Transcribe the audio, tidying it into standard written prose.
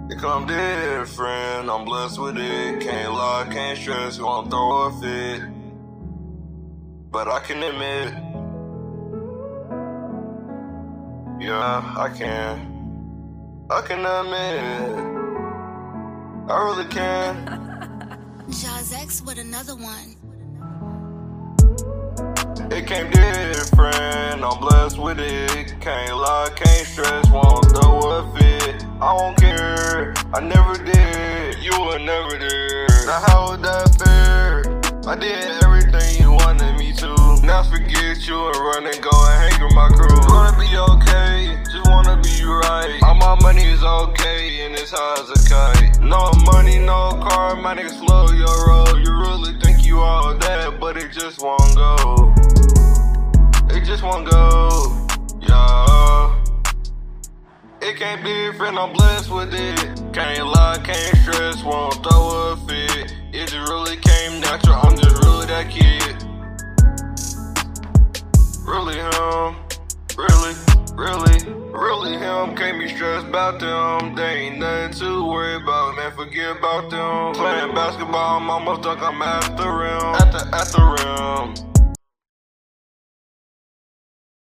It come different, I'm blessed with it. Can't lie, can't stress, gon' throw a fit. But I can admit, yeah, I can admit, I really can. Jaws X with another one. It came different, I'm blessed with it. Can't lie, can't stress, won't throw a fit. I won't care, I never did, you were never there. Now how would that fair? I did everything you wanted me to. Now forget you and run and go and hang with my crew. Wanna be okay, just wanna be right. All my money is okay and it's high as a kite. No money, no car, my niggas slow your road. You really think you all that, but it just won't go. It just won't go, yeah. It can't be different, I'm blessed with it. Can't lie, can't stress, won't throw a fit. It just really came natural, I'm just really that kid. Really him, really him. Can't be stressed about them, they ain't nothing to worry about, man, forget about them. Playing basketball, I'm almost done, I'm at the rim.